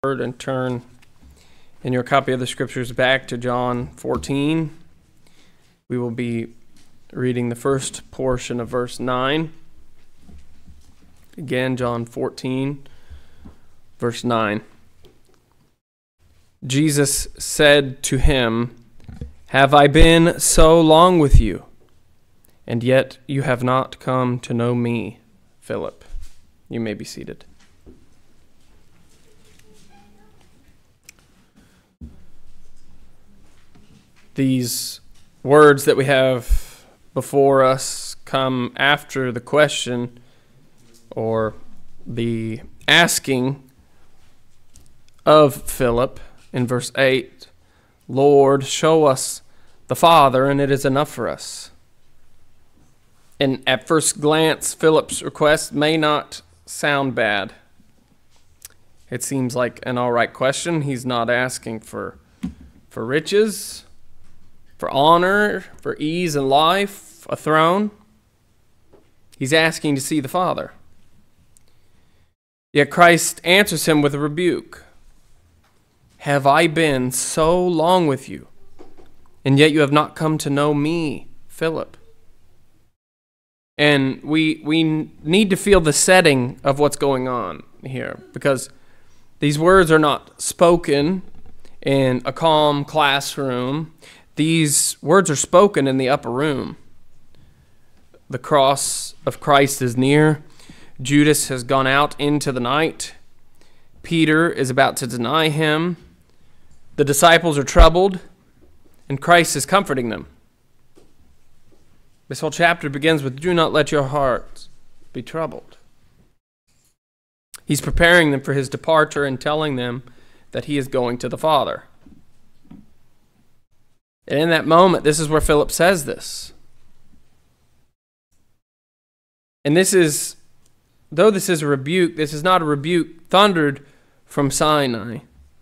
Word and turn in your copy of the scriptures back to John 14. We will be reading the first portion of verse 9. Again, John 14, verse 9. Jesus said to him, "Have I been so long with you, and yet you have not come to know me, Philip?" You may be seated. These words that we have before us come after the question or the asking of Philip in verse 8, "Lord, show us the Father, and it is enough for us." And at first glance, Philip's request may not sound bad. It seems like an all right question. He's not asking for riches, for honor, for ease in life, a throne. He's asking to see the Father. Yet Christ answers him with a rebuke. "Have I been so long with you, and yet you have not come to know me, Philip?" And we need to feel the setting of what's going on here, because these words are not spoken in a calm classroom. These words are spoken in the upper room. The cross of Christ is near. Judas has gone out into the night. Peter is about to deny him. The disciples are troubled, and Christ is comforting them. This whole chapter begins with, "Do not let your hearts be troubled." He's preparing them for his departure and telling them that he is going to the Father. And in that moment, this is where Philip says this. And this is, though this is a rebuke, this is not a rebuke thundered from Sinai.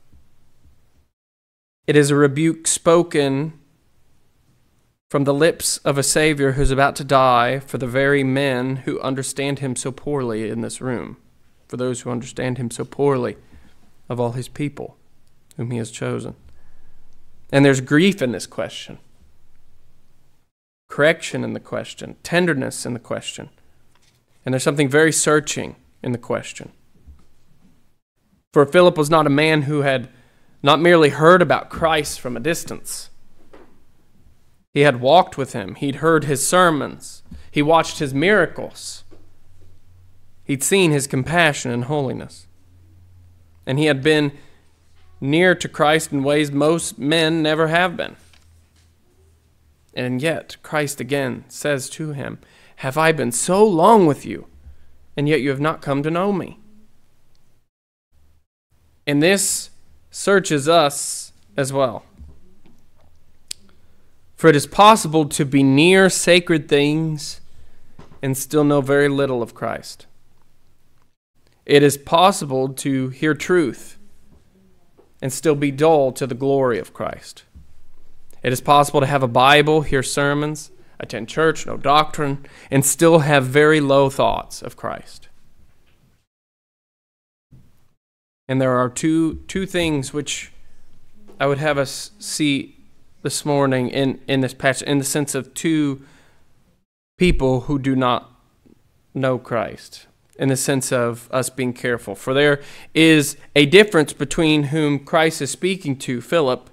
It is a rebuke spoken from the lips of a Savior who's about to die for the very men who understand him so poorly in this room, for those who understand him so poorly of all his people whom he has chosen. And there's grief in this question, correction in the question, tenderness in the question. And there's something very searching in the question. For Philip was not a man who had not merely heard about Christ from a distance. He had walked with him. He'd heard his sermons. He watched his miracles. He'd seen his compassion and holiness. And he had been near to Christ in ways most men never have been. And yet, Christ again says to him, "Have I been so long with you, and yet you have not come to know me?" And this searches us as well. For it is possible to be near sacred things and still know very little of Christ. It is possible to hear truth and still be dull to the glory of Christ. It is possible to have a Bible, hear sermons, attend church, know doctrine, and still have very low thoughts of Christ. And there are two things which I would have us see this morning in this passage, in the sense of two people who do not know Christ, in the sense of us being careful. For there is a difference between whom Christ is speaking to, Philip,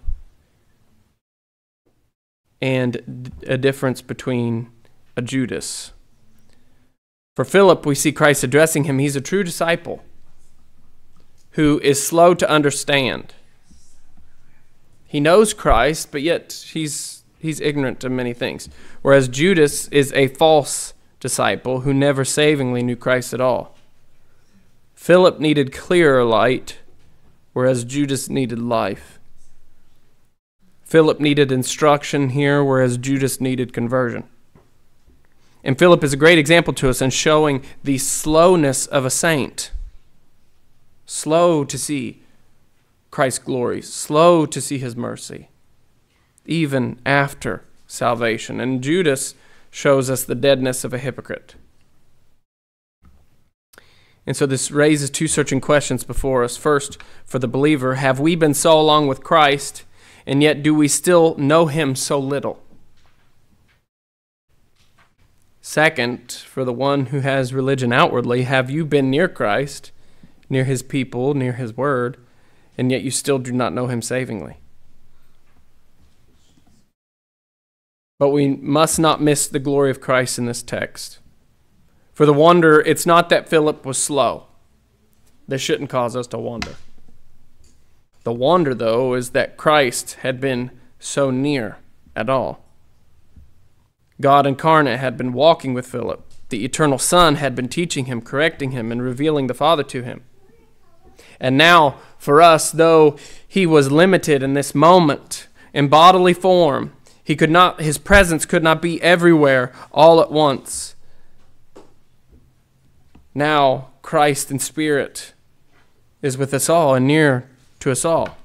and a difference between a Judas. For Philip, we see Christ addressing him. He's a true disciple who is slow to understand. He knows Christ, but yet he's ignorant of many things. Whereas Judas is a false disciple who never savingly knew Christ at all. Philip needed clearer light, whereas Judas needed life. Philip needed instruction here, whereas Judas needed conversion. And Philip is a great example to us in showing the slowness of a saint. Slow to see Christ's glory, slow to see his mercy, even after salvation. And Judas shows us the deadness of a hypocrite. And so this raises two searching questions before us. First, for the believer, have we been so long with Christ, and yet do we still know him so little? Second, for the one who has religion outwardly, have you been near Christ, near his people, near his word, and yet you still do not know him savingly? But we must not miss the glory of Christ in this text. For the wonder, it's not that Philip was slow. This shouldn't cause us to wonder. The wonder, though, is that Christ had been so near at all. God incarnate had been walking with Philip. The eternal Son had been teaching him, correcting him, and revealing the Father to him. And now, for us, though he was limited in this moment in bodily form, his presence could not be everywhere all at once. Now, Christ in spirit is with us all and near to us all.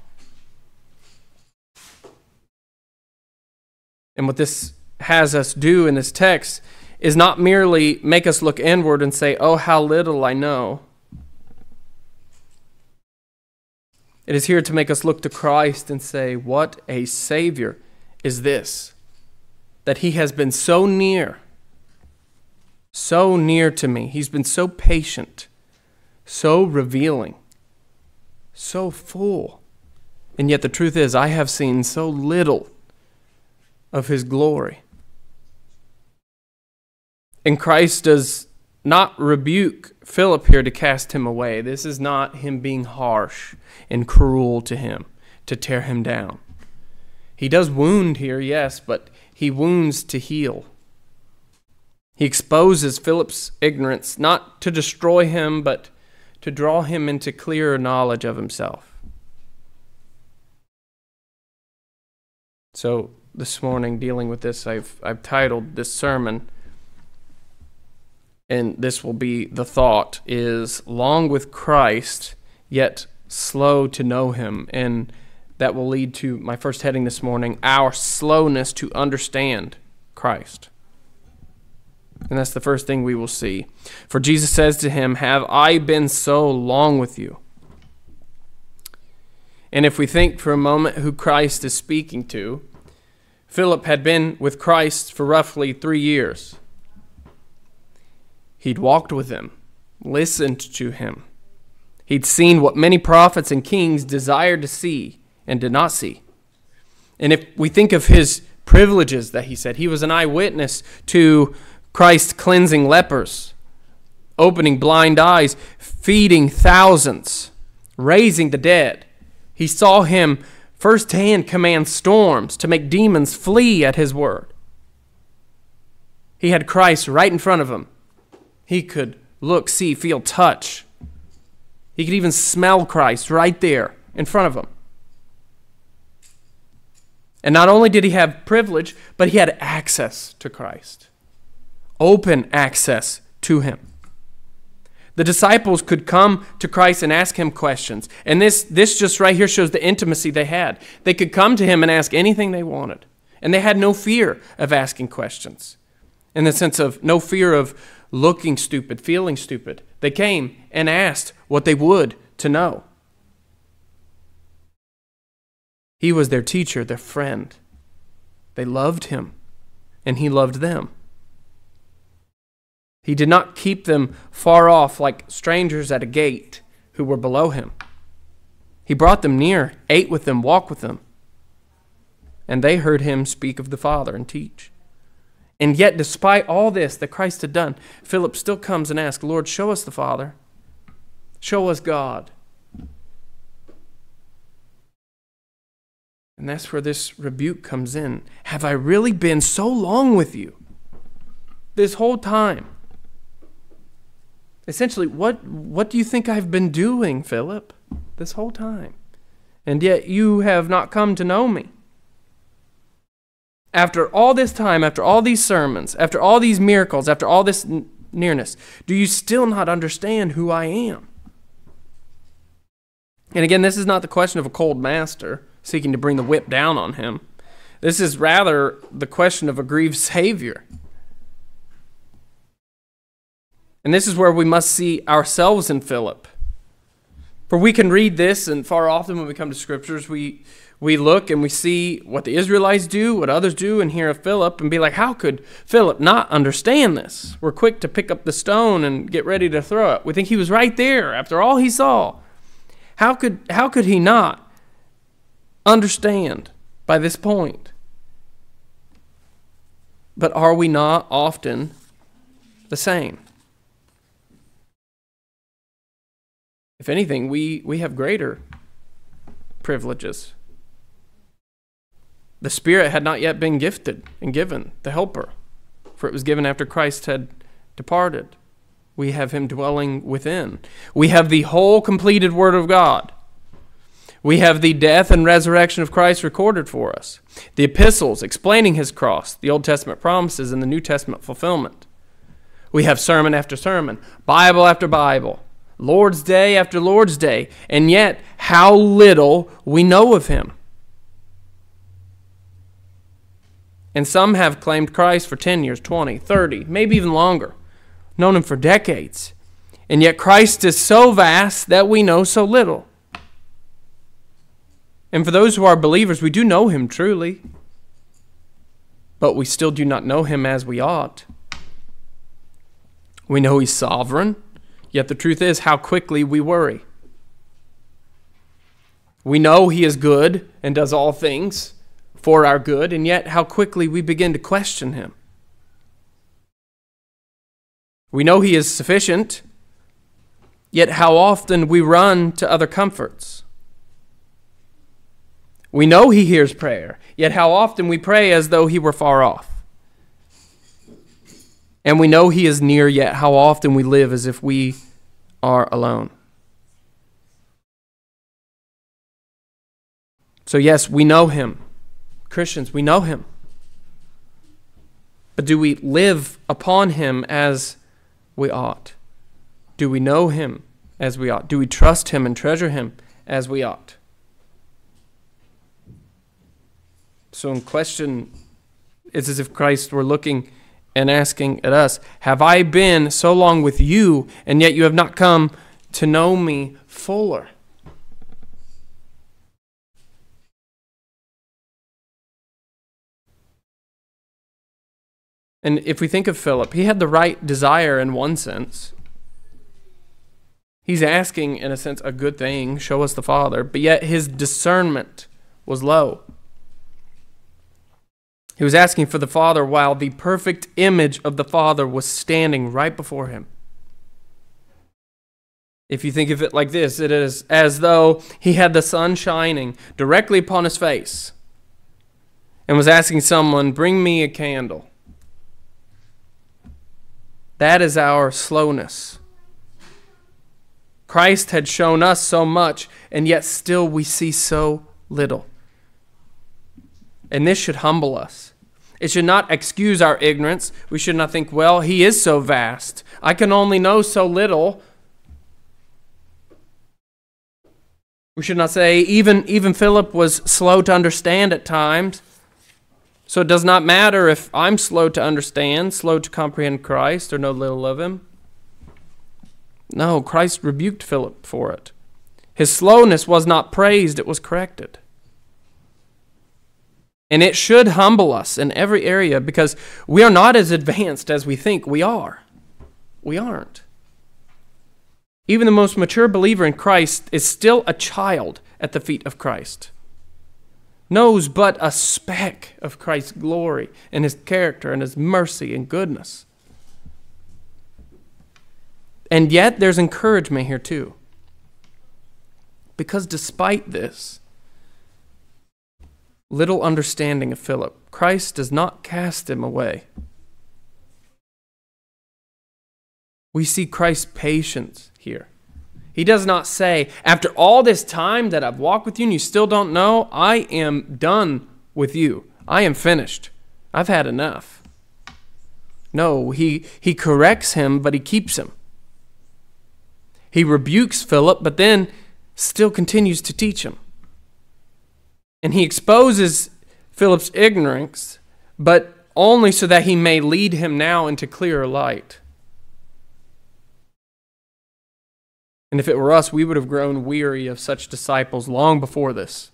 And what this has us do in this text is not merely make us look inward and say, oh, how little I know. It is here to make us look to Christ and say, what a Savior is this, that he has been so near to me. He's been so patient, so revealing, so full. And yet the truth is, I have seen so little of his glory. And Christ does not rebuke Philip here to cast him away. This is not him being harsh and cruel to him, to tear him down. He does wound here, yes, but he wounds to heal. He exposes Philip's ignorance, not to destroy him, but to draw him into clearer knowledge of himself. So this morning, dealing with this, I've titled this sermon, and this will be the thought, is long with Christ, yet slow to know him. And that will lead to my first heading this morning, our slowness to understand Christ. And that's the first thing we will see. For Jesus says to him, have I been so long with you? And if we think for a moment who Christ is speaking to, Philip had been with Christ for roughly 3 years. He'd walked with him, listened to him. He'd seen what many prophets and kings desired to see and did not see. And if we think of his privileges that he said, he was an eyewitness to Christ cleansing lepers, opening blind eyes, feeding thousands, raising the dead. He saw him firsthand command storms to make demons flee at his word. He had Christ right in front of him. He could look, see, feel, touch. He could even smell Christ right there in front of him. And not only did he have privilege, but he had access to Christ. Open access to him. The disciples could come to Christ and ask him questions. And this just right here shows the intimacy they had. They could come to him and ask anything they wanted. And they had no fear of asking questions. In the sense of no fear of looking stupid, feeling stupid. They came and asked what they would to know. He was their teacher, their friend. They loved him, and he loved them. He did not keep them far off like strangers at a gate who were below him. He brought them near, ate with them, walked with them. And they heard him speak of the Father and teach. And yet, despite all this that Christ had done, Philip still comes and asks, Lord, show us the Father. Show us God. And that's where this rebuke comes in. Have I really been so long with you? This whole time. Essentially, what do you think I've been doing, Philip, this whole time? And yet you have not come to know me. After all this time, after all these sermons, after all these miracles, after all this nearness, do you still not understand who I am? And again, this is not the question of a cold master seeking to bring the whip down on him. This is rather the question of a grieved Savior. And this is where we must see ourselves in Philip. For we can read this, and far often when we come to scriptures, we look and we see what the Israelites do, what others do, and hear of Philip, and be like, how could Philip not understand this? We're quick to pick up the stone and get ready to throw it. We think he was right there after all he saw. How could he not understand by this point? But are we not often the same? If anything, we have greater privileges. The Spirit had not yet been gifted and given, the Helper, for it was given after Christ had departed. We have him dwelling within. We have the whole completed Word of God. We have the death and resurrection of Christ recorded for us. The epistles explaining his cross, the Old Testament promises, and the New Testament fulfillment. We have sermon after sermon, Bible after Bible, Lord's Day after Lord's Day, and yet how little we know of him. And some have claimed Christ for 10 years, 20, 30, maybe even longer, known him for decades. And yet Christ is so vast that we know so little. And for those who are believers, we do know him truly, but we still do not know him as we ought. We know he's sovereign, yet the truth is how quickly we worry. We know he is good and does all things for our good, and yet how quickly we begin to question him. We know he is sufficient, yet how often we run to other comforts. We know he hears prayer, yet how often we pray as though he were far off. And we know he is near, yet how often we live as if we are alone. So yes, we know him. Christians, we know him. But do we live upon him as we ought? Do we know him as we ought? Do we trust him and treasure him as we ought? So in question, it's as if Christ were looking and asking at us, have I been so long with you, and yet you have not come to know me fuller? And if we think of Philip, he had the right desire in one sense. He's asking, in a sense, a good thing, show us the Father, but yet his discernment was low. He was asking for the Father while the perfect image of the Father was standing right before him. If you think of it like this, it is as though he had the sun shining directly upon his face and was asking someone, bring me a candle. That is our slowness. Christ had shown us so much, and yet still we see so little. And this should humble us. It should not excuse our ignorance. We should not think, well, he is so vast. I can only know so little. We should not say, even Philip was slow to understand at times. So it does not matter if I'm slow to understand, slow to comprehend Christ, or know little of him. No, Christ rebuked Philip for it. His slowness was not praised, it was corrected. And it should humble us in every area because we are not as advanced as we think we are. We aren't. Even the most mature believer in Christ is still a child at the feet of Christ. Knows but a speck of Christ's glory and his character and his mercy and goodness. And yet there's encouragement here too. Because despite this little understanding of Philip, Christ does not cast him away. We see Christ's patience here. He does not say, after all this time that I've walked with you and you still don't know, I am done with you. I am finished. I've had enough. No, he corrects him, but he keeps him. He rebukes Philip, but then still continues to teach him. And he exposes Philip's ignorance, but only so that he may lead him now into clearer light. And if it were us, we would have grown weary of such disciples long before this.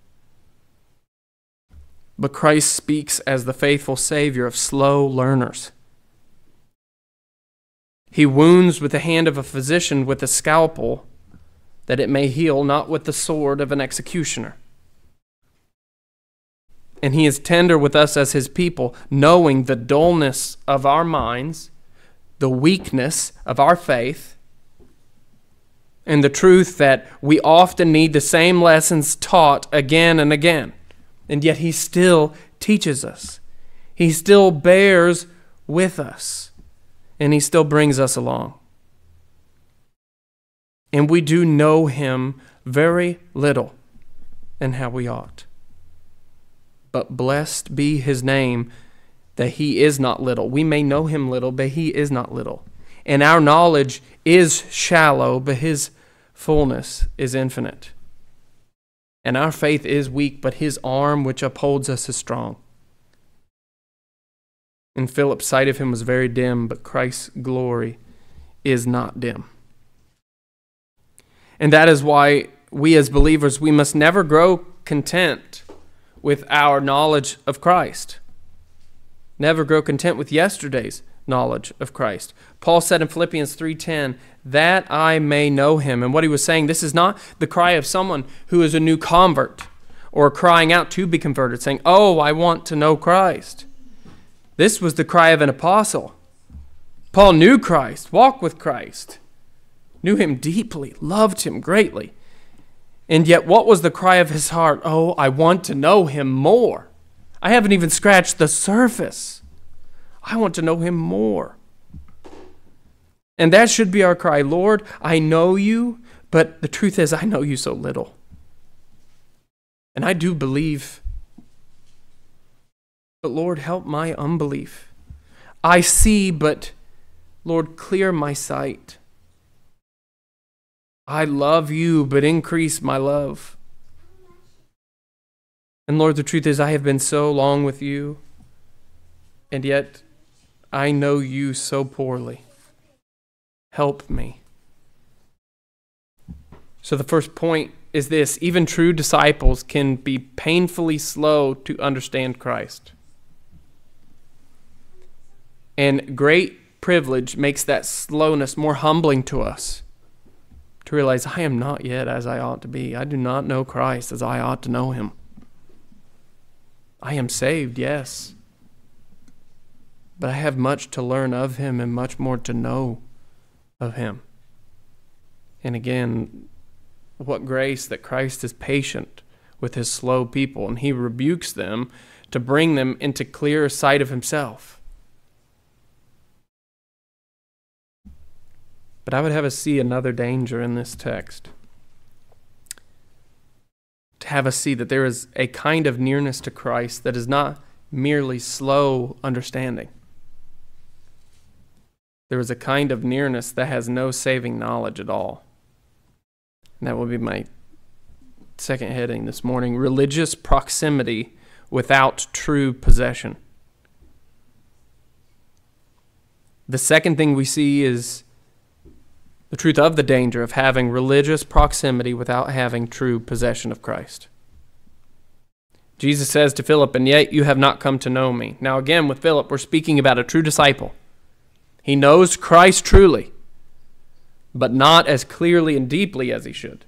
But Christ speaks as the faithful Savior of slow learners. He wounds with the hand of a physician with a scalpel, that it may heal, not with the sword of an executioner. And he is tender with us as his people, knowing the dullness of our minds, the weakness of our faith, and the truth that we often need the same lessons taught again and again. And yet he still teaches us. He still bears with us. And he still brings us along. And we do know him very little and how we ought. But blessed be his name that he is not little. We may know him little, but he is not little. And our knowledge is shallow, but his fullness is infinite. And our faith is weak, but his arm which upholds us is strong. And Philip's sight of him was very dim, but Christ's glory is not dim. And that is why we as believers, we must never grow content with our knowledge of Christ. Never grow content with yesterday's knowledge of Christ. Paul said in Philippians 3:10, that I may know him. And what he was saying, this is not the cry of someone who is a new convert or crying out to be converted, saying, oh, I want to know Christ. This was the cry of an apostle. Paul knew Christ, walked with Christ, knew him deeply, loved him greatly. And yet what was the cry of his heart? Oh, I want to know him more. I haven't even scratched the surface. I want to know him more. And that should be our cry. Lord, I know you, but the truth is I know you so little. And I do believe, but Lord, help my unbelief. I see, but Lord, clear my sight. I love you, but increase my love. And Lord, the truth is I have been so long with you, and yet I know you so poorly. Help me. So the first point is this: even true disciples can be painfully slow to understand Christ. And great privilege makes that slowness more humbling to us, to realize I am not yet as I ought to be. I do not know Christ as I ought to know him. I am saved, yes, but I have much to learn of him and much more to know of him. And again, what grace that Christ is patient with his slow people, and he rebukes them to bring them into clearer sight of himself. But I would have us see another danger in this text. To have us see that there is a kind of nearness to Christ that is not merely slow understanding. There is a kind of nearness that has no saving knowledge at all. And that will be my second heading this morning: religious proximity without true possession. The second thing we see is the truth of the danger of having religious proximity without having true possession of Christ. Jesus says to Philip, and yet you have not come to know me. Now again, with Philip, we're speaking about a true disciple. He knows Christ truly, but not as clearly and deeply as he should.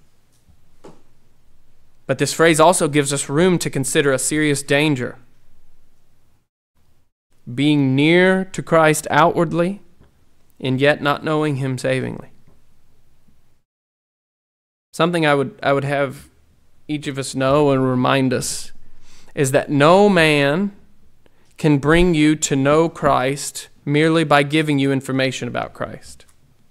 But this phrase also gives us room to consider a serious danger. Being near to Christ outwardly, and yet not knowing him savingly. Something I would have each of us know and remind us is that no man can bring you to know Christ merely by giving you information about Christ.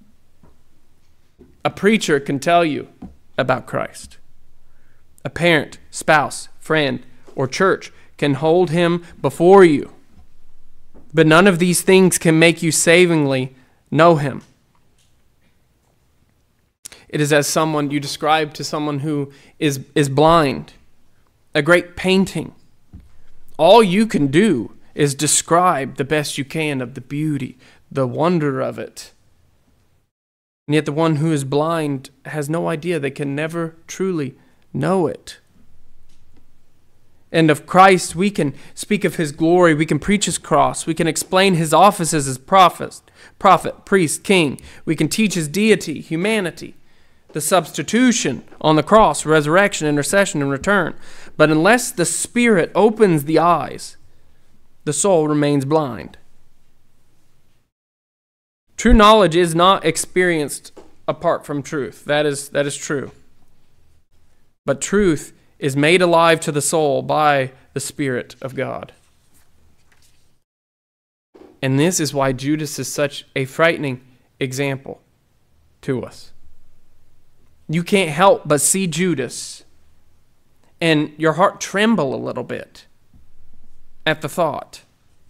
A preacher can tell you about Christ. A parent, spouse, friend, or church can hold him before you. But none of these things can make you savingly know him. It is as someone you describe to someone who is blind. A great painting. All you can do is describe the best you can of the beauty, the wonder of it. And yet the one who is blind has no idea. They can never truly know it. And of Christ, we can speak of his glory. We can preach his cross. We can explain his offices as prophet, priest, king. We can teach his deity, humanity, the substitution on the cross, resurrection, intercession, and return. But unless the Spirit opens the eyes, the soul remains blind. True knowledge is not experienced apart from truth. That is true. But truth is made alive to the soul by the Spirit of God. And this is why Judas is such a frightening example to us. You can't help but see Judas and your heart tremble a little bit at the thought.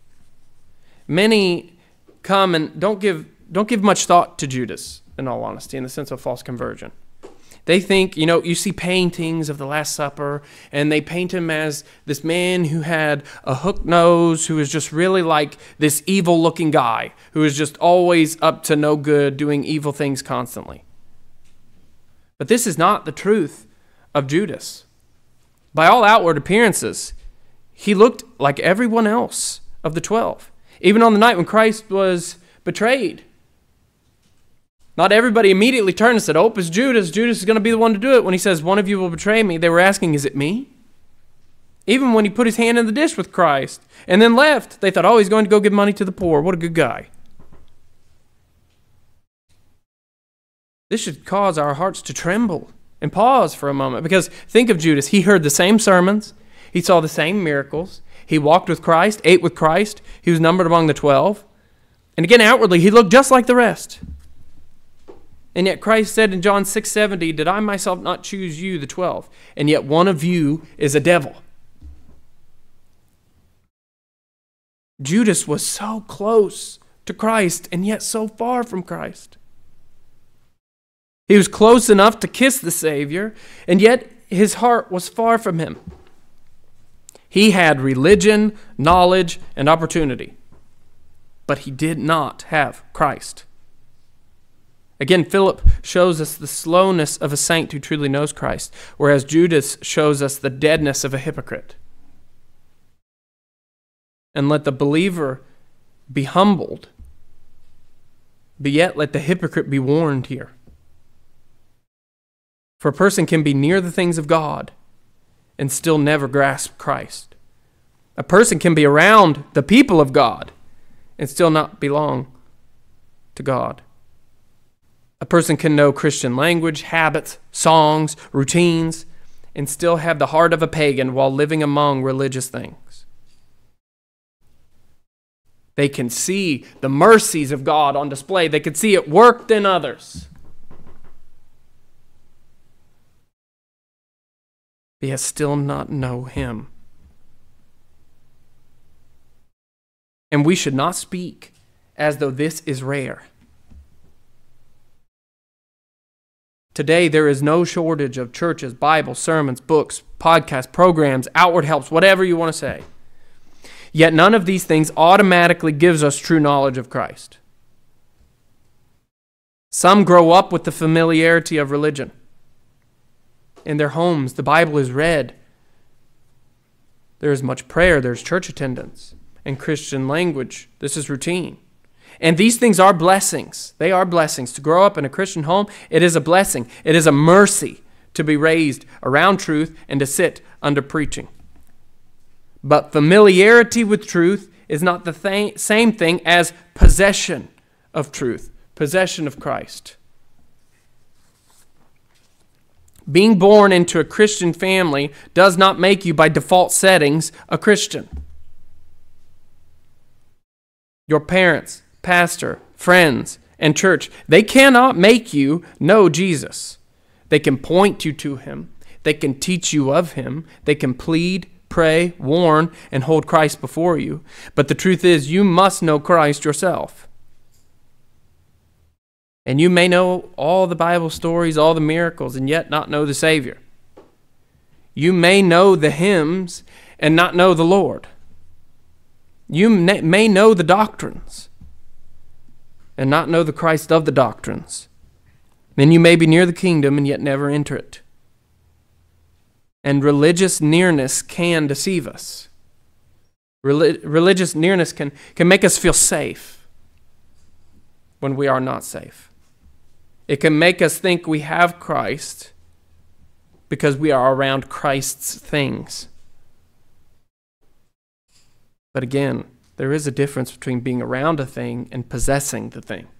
Many come and don't give much thought to Judas, in all honesty, in the sense of false conversion. They think, you see paintings of the Last Supper, and they paint him as this man who had a hook nose, who is just really like this evil-looking guy, who is just always up to no good, doing evil things constantly. But this is not the truth of Judas. By all outward appearances, he looked like everyone else of the 12. Even on the night when Christ was betrayed, not everybody immediately turned and said, "Oh, it's Judas. Judas is going to be the one to do it." When he says, "One of you will betray me," they were asking, "Is it me?" Even when he put his hand in the dish with Christ and then left, they thought, "Oh, he's going to go give money to the poor. What a good guy." This should cause our hearts to tremble and pause for a moment, because think of Judas. He heard the same sermons. He saw the same miracles. He walked with Christ, ate with Christ. He was numbered among the 12. And again, outwardly, he looked just like the rest. And yet Christ said in John 6:70, "Did I myself not choose you, the 12? And yet one of you is a devil." Judas was so close to Christ and yet so far from Christ. He was close enough to kiss the Savior, and yet his heart was far from him. He had religion, knowledge, and opportunity, but he did not have Christ. Again, Philip shows us the slowness of a saint who truly knows Christ, whereas Judas shows us the deadness of a hypocrite. And let the believer be humbled, but yet let the hypocrite be warned here. For a person can be near the things of God and still never grasp Christ. A person can be around the people of God and still not belong to God. A person can know Christian language, habits, songs, routines, and still have the heart of a pagan while living among religious things. They can see the mercies of God on display. They can see it worked in others. Yet still not know him. And we should not speak as though this is rare. Today, there is no shortage of churches, Bibles, sermons, books, podcasts, programs, outward helps, whatever you want to say. Yet none of these things automatically gives us true knowledge of Christ. Some grow up with the familiarity of religion. In their homes, the Bible is read. There is much prayer, there's church attendance, and Christian language. This is routine. And these things are blessings. They are blessings. To grow up in a Christian home, it is a blessing. It is a mercy to be raised around truth and to sit under preaching. But familiarity with truth is not the same thing as possession of truth, possession of Christ. Being born into a Christian family does not make you, by default settings, a Christian. Your parents, pastor, friends, and church, they cannot make you know Jesus. They can point you to him. They can teach you of him. They can plead, pray, warn, and hold Christ before you. But the truth is, you must know Christ yourself. And you may know all the Bible stories, all the miracles, and yet not know the Savior. You may know the hymns and not know the Lord. You may know the doctrines and not know the Christ of the doctrines. Then you may be near the kingdom and yet never enter it. And religious nearness can deceive us. Religious nearness can make us feel safe when we are not safe. It can make us think we have Christ because we are around Christ's things. But again, there is a difference between being around a thing and possessing the thing.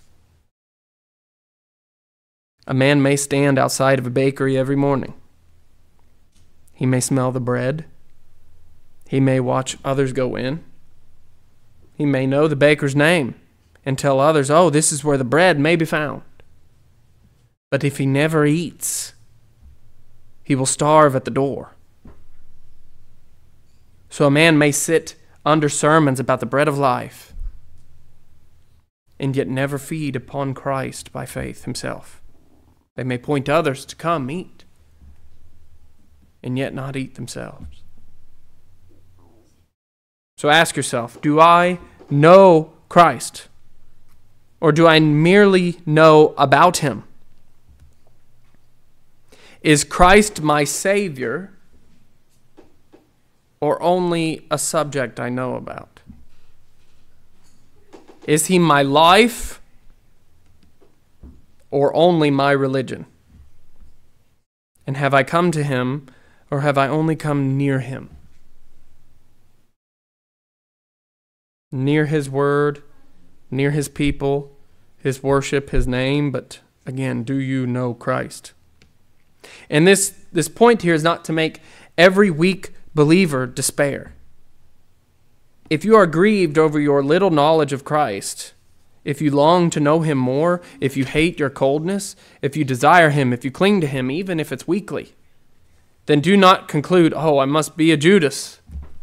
A man may stand outside of a bakery every morning. He may smell the bread. He may watch others go in. He may know the baker's name and tell others, oh, this is where the bread may be found. But if he never eats, he will starve at the door. So a man may sit under sermons about the bread of life and yet never feed upon Christ by faith himself. They may point others to come eat and yet not eat themselves. So ask yourself, do I know Christ? Or do I merely know about him? Is Christ my Savior or only a subject I know about? Is he my life or only my religion? And have I come to him or have I only come near him? Near his word, near his people, his worship, his name, but again, do you know Christ? And this point here is not to make every weak believer despair. If you are grieved over your little knowledge of Christ, if you long to know him more, if you hate your coldness, if you desire him, if you cling to him, even if it's weakly, then do not conclude, oh, I must be a Judas.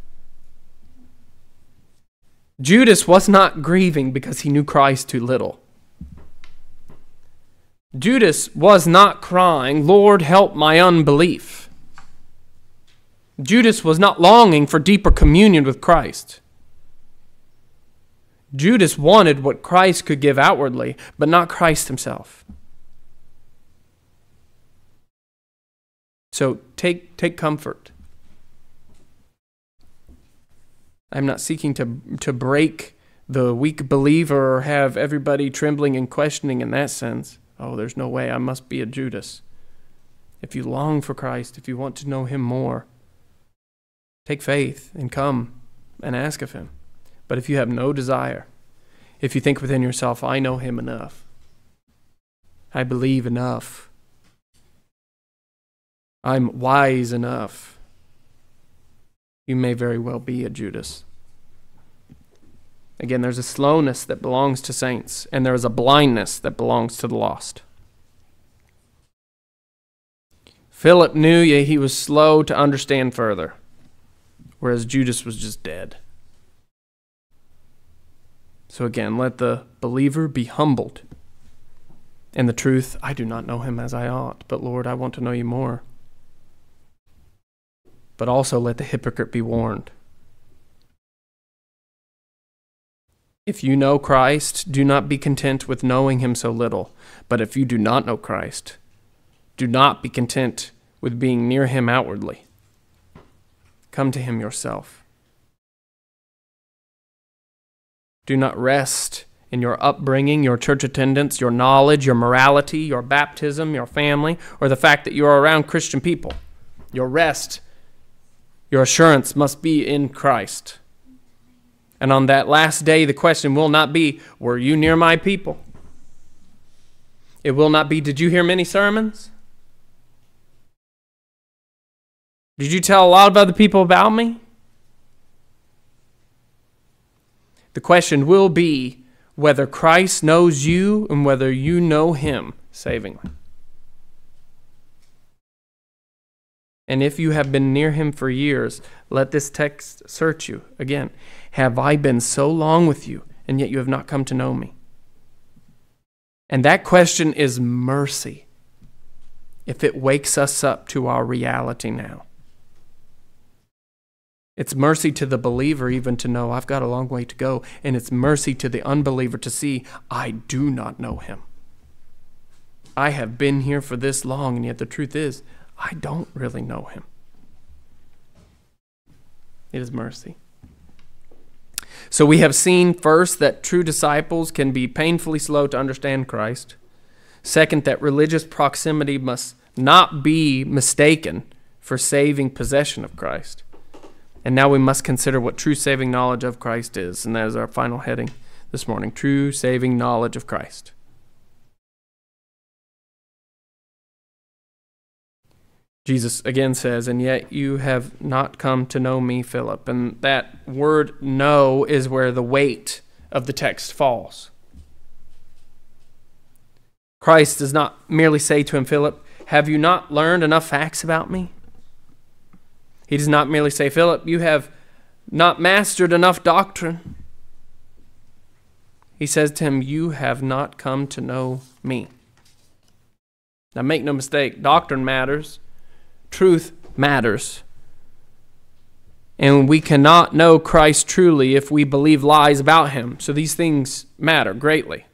Judas was not grieving because he knew Christ too little. Judas was not crying, Lord, help my unbelief. Judas was not longing for deeper communion with Christ. Judas wanted what Christ could give outwardly, but not Christ himself. So take comfort. I'm not seeking to break the weak believer or have everybody trembling and questioning in that sense. Oh, there's no way, I must be a Judas. If you long for Christ, if you want to know him more, take faith and come and ask of him. But if you have no desire, if you think within yourself, I know him enough, I believe enough, I'm wise enough, you may very well be a Judas. Again, there's a slowness that belongs to saints, and there is a blindness that belongs to the lost. Philip knew, yet he was slow to understand further, whereas Judas was just dead. So again, let the believer be humbled. And the truth, I do not know him as I ought, but Lord, I want to know you more. But also let the hypocrite be warned. If you know Christ, do not be content with knowing him so little. But if you do not know Christ, do not be content with being near him outwardly. Come to him yourself. Do not rest in your upbringing, your church attendance, your knowledge, your morality, your baptism, your family, or the fact that you are around Christian people. Your rest, your assurance must be in Christ. And on that last day, the question will not be, were you near my people? It will not be, did you hear many sermons? Did you tell a lot of other people about me? The question will be whether Christ knows you and whether you know him savingly. And if you have been near him for years, let this text search you. Again, have I been so long with you, and yet you have not come to know me? And that question is mercy, if it wakes us up to our reality now. It's mercy to the believer even to know I've got a long way to go, and it's mercy to the unbeliever to see I do not know him. I have been here for this long, and yet the truth is, I don't really know him. It is mercy. So we have seen first that true disciples can be painfully slow to understand Christ. Second, that religious proximity must not be mistaken for saving possession of Christ. And now we must consider what true saving knowledge of Christ is. And that is our final heading this morning. True saving knowledge of Christ. Jesus again says, and yet you have not come to know me, Philip. And that word know is where the weight of the text falls. Christ does not merely say to him, Philip, have you not learned enough facts about me? He does not merely say, Philip, you have not mastered enough doctrine. He says to him, you have not come to know me. Now make no mistake, doctrine matters. Truth matters. And we cannot know Christ truly if we believe lies about him. So these things matter greatly.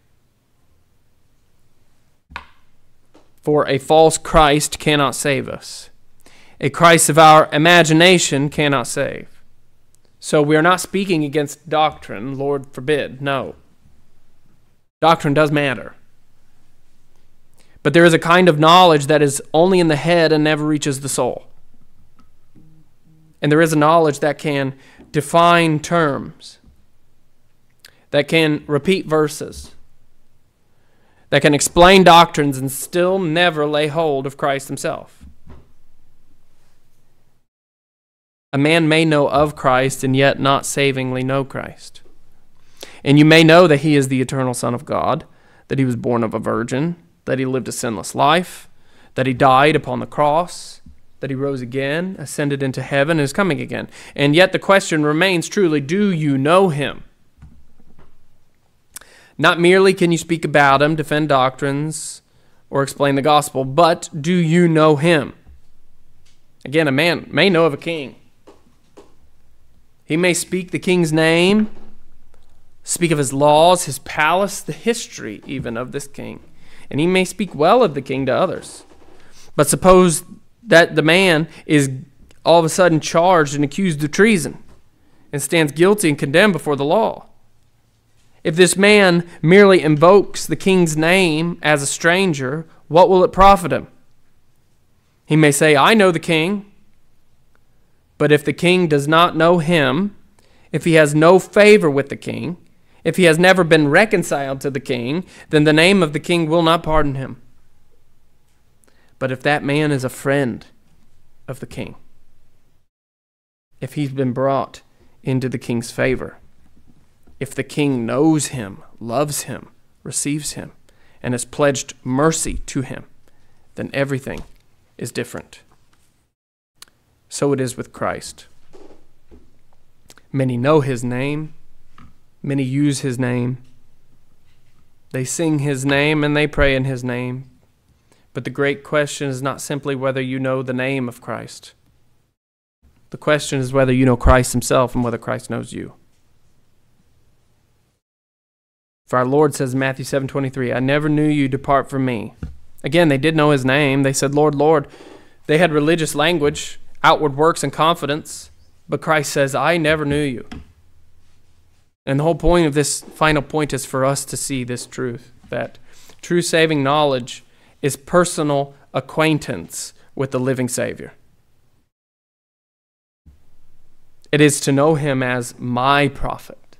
For a false Christ cannot save us. A Christ of our imagination cannot save. So we are not speaking against doctrine, Lord forbid. No. Doctrine does matter. But there is a kind of knowledge that is only in the head and never reaches the soul. And there is a knowledge that can define terms, that can repeat verses, that can explain doctrines and still never lay hold of Christ himself. A man may know of Christ and yet not savingly know Christ. And you may know that he is the eternal Son of God, that he was born of a virgin, that he lived a sinless life, that he died upon the cross, that he rose again, ascended into heaven, and is coming again. And yet the question remains truly, do you know him? Not merely can you speak about him, defend doctrines, or explain the gospel, but do you know him? Again, a man may know of a king. He may speak the king's name, speak of his laws, his palace, the history even of this king. And he may speak well of the king to others. But suppose that the man is all of a sudden charged and accused of treason and stands guilty and condemned before the law. If this man merely invokes the king's name as a stranger, what will it profit him? He may say, I know the king. But if the king does not know him, if he has no favor with the king, if he has never been reconciled to the king, then the name of the king will not pardon him. But if that man is a friend of the king, if he's been brought into the king's favor, if the king knows him, loves him, receives him, and has pledged mercy to him, then everything is different. So it is with Christ. Many know his name. Many use his name. They sing his name and they pray in his name. But the great question is not simply whether you know the name of Christ. The question is whether you know Christ himself and whether Christ knows you. For our Lord says in Matthew 7:23, I never knew you, depart from me. Again, they did know his name. They said, Lord, Lord. They had religious language, outward works, and confidence. But Christ says, I never knew you. And the whole point of this final point is for us to see this truth, that true saving knowledge is personal acquaintance with the living Savior. It is to know him as my prophet,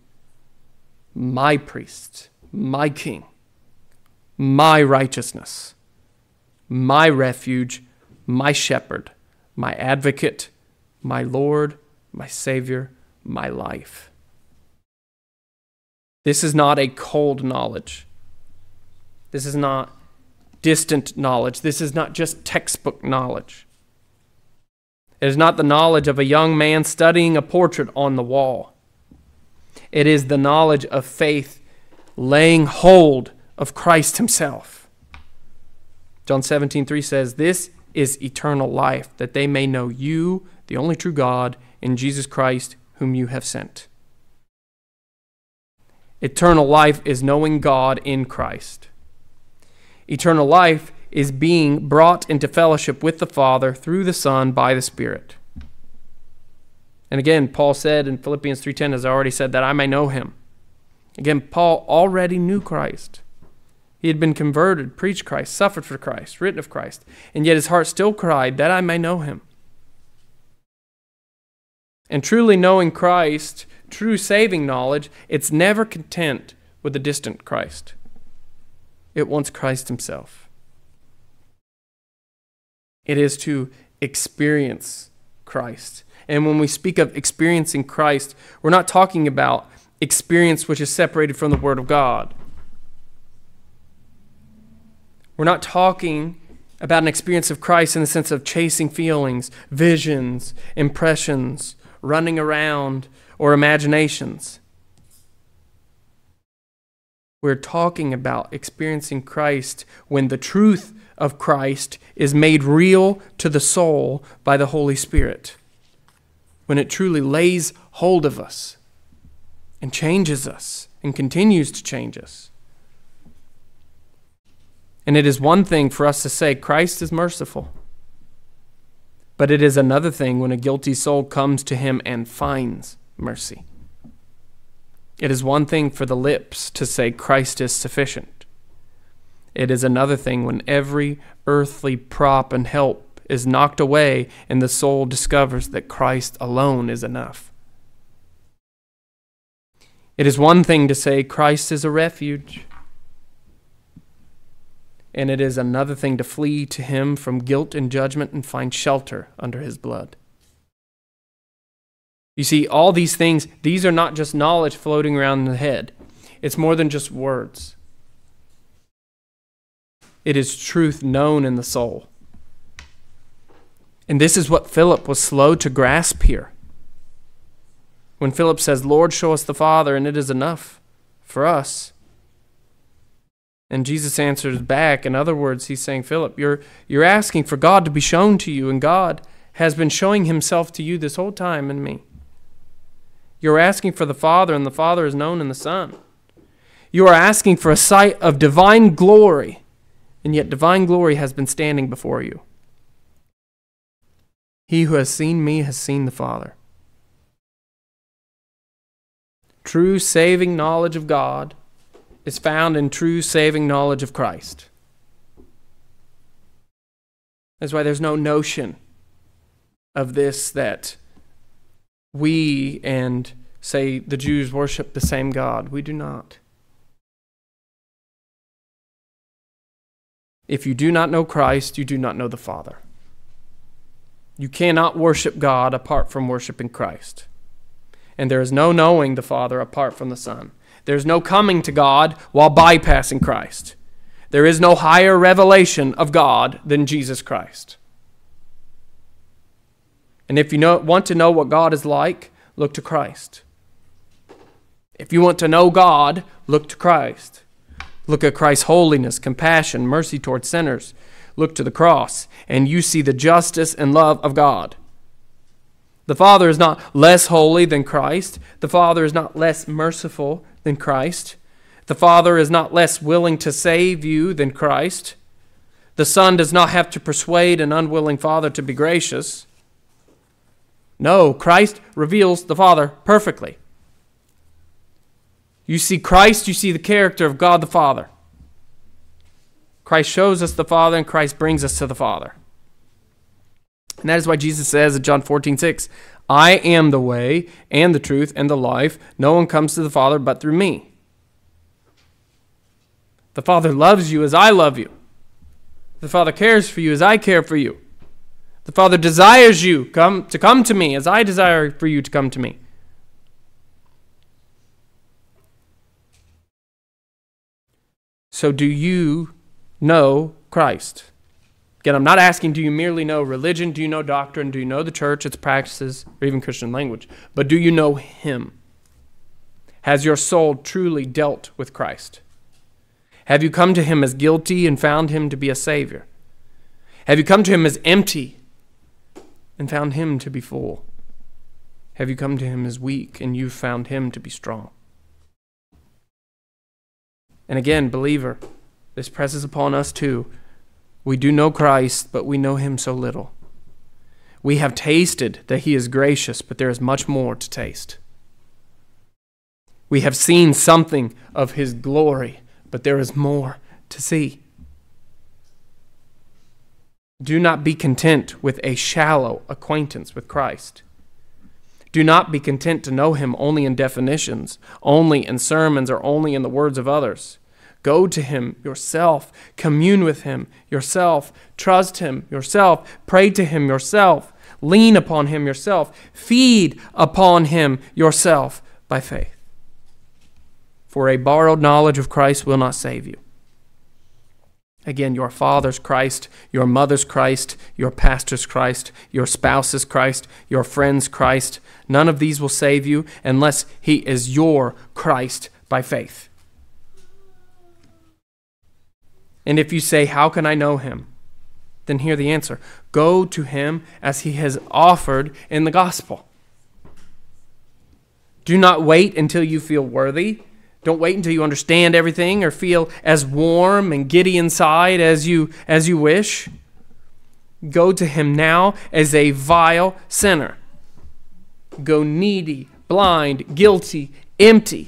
my priest, my king, my righteousness, my refuge, my shepherd, my advocate, my Lord, my Savior, my life. This is not a cold knowledge. This is not distant knowledge. This is not just textbook knowledge. It is not the knowledge of a young man studying a portrait on the wall. It is the knowledge of faith laying hold of Christ himself. John 17:3 says, this is eternal life, that they may know you, the only true God, and Jesus Christ, whom you have sent. Eternal life is knowing God in Christ. Eternal life is being brought into fellowship with the Father through the Son by the Spirit. And again, Paul said in Philippians 3:10, as I already said, that I may know him. Again, Paul already knew Christ. He had been converted, preached Christ, suffered for Christ, written of Christ, and yet his heart still cried, that I may know him. And truly knowing Christ, true saving knowledge, it's never content with the distant Christ. It wants Christ himself. It is to experience Christ. And when we speak of experiencing Christ, we're not talking about experience which is separated from the Word of God. We're not talking about an experience of Christ in the sense of chasing feelings, visions, impressions, running around, or imaginations. We're talking about experiencing Christ when the truth of Christ is made real to the soul by the Holy Spirit. When it truly lays hold of us and changes us and continues to change us. And it is one thing for us to say Christ is merciful. But it is another thing when a guilty soul comes to him and finds mercy. It is one thing for the lips to say Christ is sufficient. It is another thing when every earthly prop and help is knocked away and the soul discovers that Christ alone is enough. It is one thing to say Christ is a refuge. And it is another thing to flee to him from guilt and judgment and find shelter under his blood. You see, all these things, these are not just knowledge floating around in the head. It's more than just words. It is truth known in the soul. And this is what Philip was slow to grasp here. When Philip says, Lord, show us the Father, and it is enough for us. And Jesus answers back. In other words, he's saying, Philip, you're asking for God to be shown to you, and God has been showing himself to you this whole time in me. You're asking for the Father, and the Father is known in the Son. You are asking for a sight of divine glory, and yet divine glory has been standing before you. He who has seen me has seen the Father. True saving knowledge of God is found in true saving knowledge of Christ. That's why there's no notion of this that we and, say, the Jews worship the same God. We do not. If you do not know Christ, you do not know the Father. You cannot worship God apart from worshiping Christ. And there is no knowing the Father apart from the Son. There's no coming to God while bypassing Christ. There is no higher revelation of God than Jesus Christ. And if you want to know what God is like, look to Christ. If you want to know God, look to Christ. Look at Christ's holiness, compassion, mercy towards sinners. Look to the cross, and you see the justice and love of God. The Father is not less holy than Christ. The Father is not less merciful than Christ. The Father is not less willing to save you than Christ. The Son does not have to persuade an unwilling Father to be gracious. No, Christ reveals the Father perfectly. You see Christ, you see the character of God the Father. Christ shows us the Father, and Christ brings us to the Father. And that is why Jesus says in John 14:6, I am the way and the truth and the life. No one comes to the Father but through me. The Father loves you as I love you. The Father cares for you as I care for you. The Father desires you to come to me as I desire for you to come to me. So do you know Christ? Again, I'm not asking, do you merely know religion? Do you know doctrine? Do you know the church, its practices, or even Christian language? But do you know him? Has your soul truly dealt with Christ? Have you come to him as guilty and found him to be a Savior? Have you come to him as empty and found him to be full? Have you come to him as weak and you've found him to be strong? And again, believer, This presses upon us too. We do know Christ, but we know him so little. We have tasted that he is gracious, but there is much more to taste. We have seen something of his glory, but there is more to see. Do not be content with a shallow acquaintance with Christ. Do not be content to know him only in definitions, only in sermons, or only in the words of others. Go to him yourself. Commune with him yourself. Trust him yourself. Pray to him yourself. Lean upon him yourself. Feed upon him yourself by faith. For a borrowed knowledge of Christ will not save you. Again, your father's Christ, your mother's Christ, your pastor's Christ, your spouse's Christ, your friend's Christ. None of these will save you unless he is your Christ by faith. And if you say, how can I know him? Then hear the answer. Go to him as he has offered in the gospel. Do not wait until you feel worthy. Don't wait until you understand everything or feel as warm and giddy inside as you wish. Go to him now as a vile sinner. Go needy, blind, guilty, empty.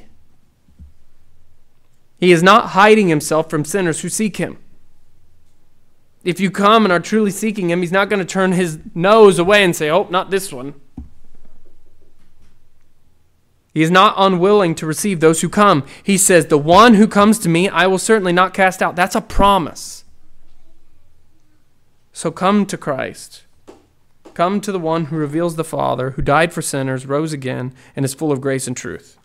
He is not hiding himself from sinners who seek him. If you come and are truly seeking him, he's not going to turn his nose away and say, oh, not this one. He is not unwilling to receive those who come. He says, the one who comes to me, I will certainly not cast out. That's a promise. So come to Christ. Come to the one who reveals the Father, who died for sinners, rose again, and is full of grace and truth.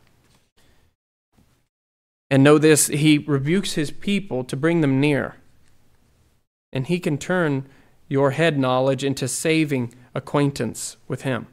And know this, he rebukes his people to bring them near. And he can turn your head knowledge into saving acquaintance with him.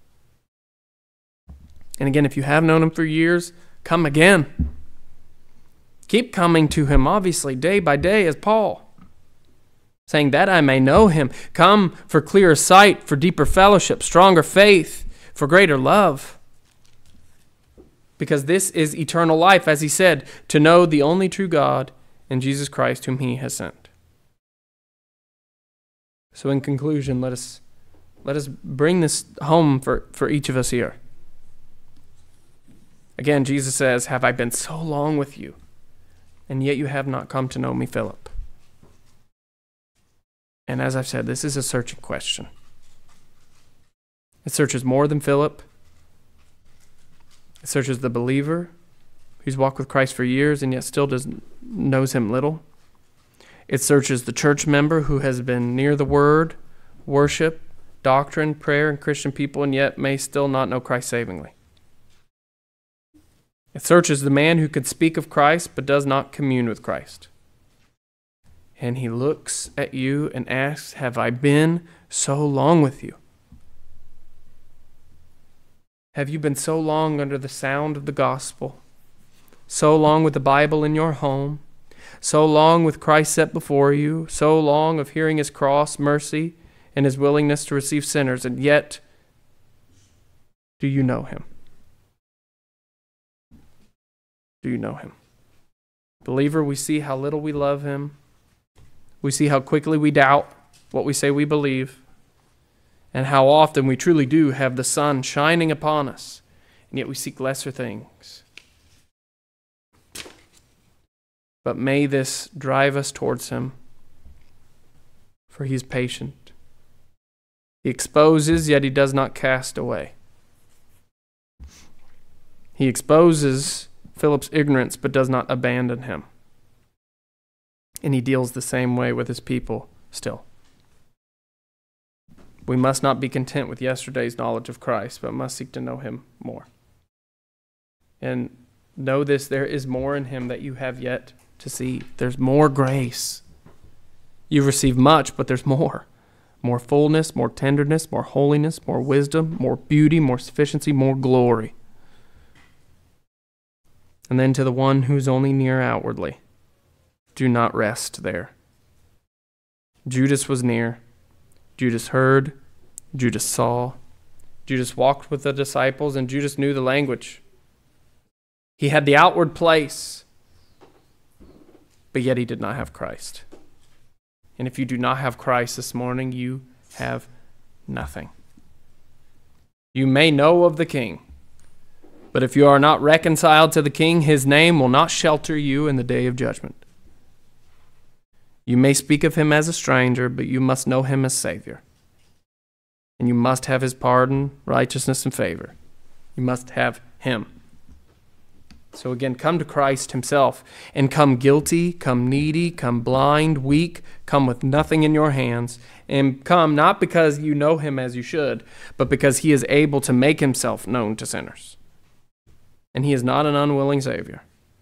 And again, if you have known him for years, come again. Keep coming to him, obviously, day by day, as Paul, saying that I may know him. Come for clearer sight, for deeper fellowship, stronger faith, for greater love. Because this is eternal life, as he said, to know the only true God and Jesus Christ, whom he has sent. So in conclusion, let us bring this home for each of us here. Again, Jesus says, have I been so long with you, and yet you have not come to know me, Philip? And as I've said, this is a searching question. It searches more than Philip. It searches the believer who's walked with Christ for years and yet still knows him little. It searches the church member who has been near the word, worship, doctrine, prayer, and Christian people, and yet may still not know Christ savingly. It searches the man who could speak of Christ but does not commune with Christ. And he looks at you and asks, have I been so long with you? Have you been so long under the sound of the gospel? So long with the Bible in your home? So long with Christ set before you? So long of hearing his cross, mercy, and his willingness to receive sinners, and yet do you know him? Do you know him? Believer, we see how little we love him. We see how quickly we doubt what we say we believe, and how often we truly do have the sun shining upon us, and yet we seek lesser things. But may this drive us towards him, for he is patient. He exposes, yet he does not cast away. He exposes Philip's ignorance, but does not abandon him. And he deals the same way with his people still. We must not be content with yesterday's knowledge of Christ, but must seek to know him more. And know this, there is more in him that you have yet to see. There's more grace. You've received much, but there's more. More fullness, more tenderness, more holiness, more wisdom, more beauty, more sufficiency, more glory. And then to the one who's only near outwardly, do not rest there. Judas was near. Judas heard. Judas saw. Judas walked with the disciples, and Judas knew the language. He had the outward place, but yet he did not have Christ. And if you do not have Christ this morning, you have nothing. You may know of the King, but if you are not reconciled to the King, his name will not shelter you in the day of judgment. You may speak of him as a stranger, but you must know him as Savior. And you must have his pardon, righteousness, and favor. You must have him. So again, come to Christ himself, and come guilty, come needy, come blind, weak, come with nothing in your hands, and come not because you know him as you should, but because he is able to make himself known to sinners. And he is not an unwilling Savior.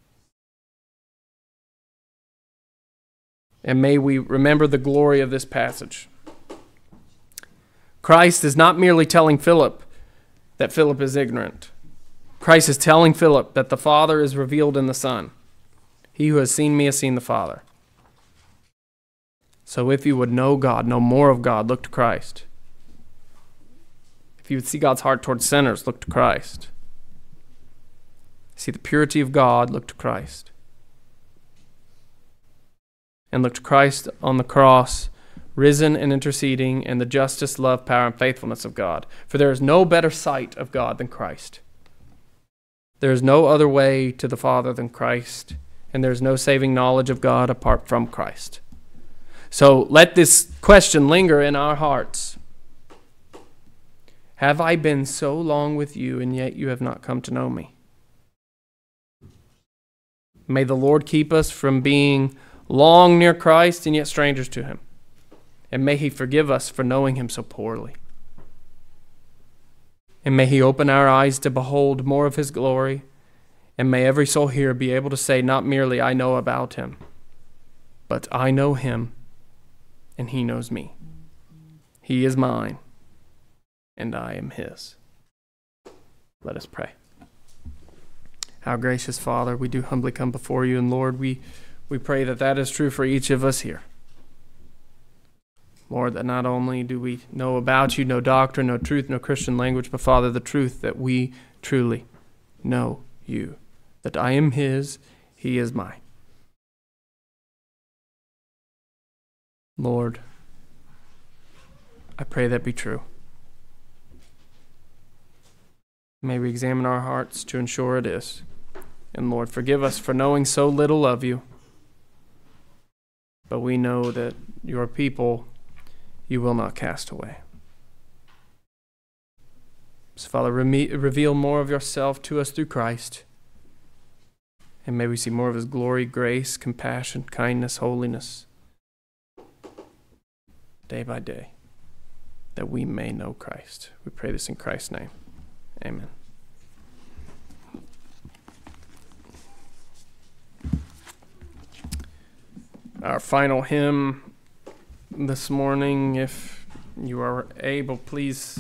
And may we remember the glory of this passage. Christ is not merely telling Philip that Philip is ignorant. Christ is telling Philip that the Father is revealed in the Son. He who has seen me has seen the Father. So if you would know God, know more of God, look to Christ. If you would see God's heart towards sinners, look to Christ. See the purity of God, look to Christ. And look to Christ on the cross, risen and interceding, in the justice, love, power, and faithfulness of God. For there is no better sight of God than Christ. There is no other way to the Father than Christ, and there is no saving knowledge of God apart from Christ. So let this question linger in our hearts. Have I been so long with you, and yet you have not come to know me? May the Lord keep us from being long near Christ and yet strangers to him. And may he forgive us for knowing him so poorly. And may he open our eyes to behold more of his glory. And may every soul here be able to say not merely, I know about him, but I know him and he knows me. He is mine and I am his. Let us pray. Our gracious Father, we do humbly come before you, and Lord, we pray that that is true for each of us here. Lord, that not only do we know about you, no doctrine, no truth, no Christian language, but Father, the truth that we truly know you, that I am his, he is mine. Lord, I pray that be true. May we examine our hearts to ensure it is. And Lord, forgive us for knowing so little of you. But we know that your people you will not cast away. So Father, reveal more of yourself to us through Christ. And may we see more of his glory, grace, compassion, kindness, holiness, day by day, that we may know Christ. We pray this in Christ's name. Amen. Our final hymn this morning, if you are able, please